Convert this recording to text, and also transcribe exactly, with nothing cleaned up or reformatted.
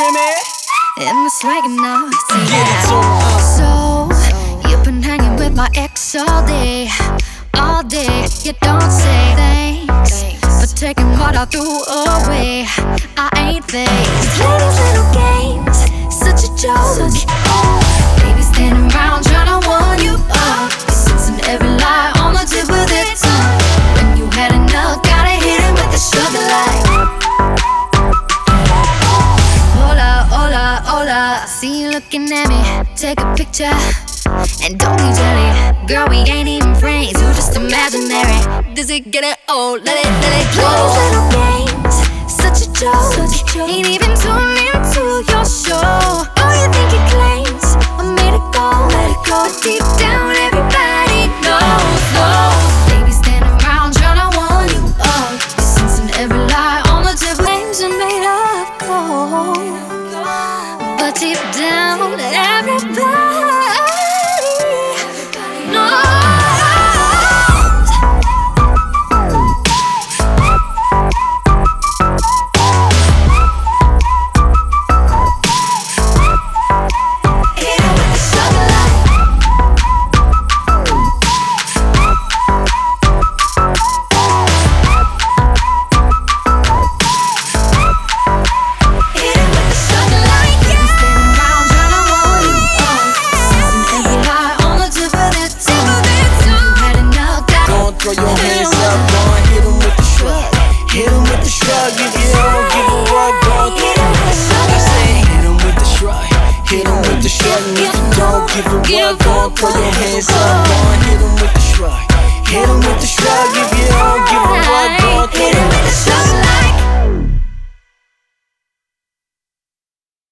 hear me? And it's like enough to Give it to yeah. us. So, you've been hanging with my ex all day, all day. You don't say thanks for taking what I threw away. I ain't faced. Play these little games, such a joke. Baby standing around trying to warm you up. You sensing every lie on the tip of their tongue. When you had enough, gotta hit him with the sugar light. Hola, hola, hola. See you looking at me, take a picture. And don't be jelly, girl, we ain't even friends. You're just imaginary. Does it get it old? Let it, let it go. Those little games, such a joke. Ain't even tuned into your show. Oh, you think it claims I made it go, let it go. But deep down, everybody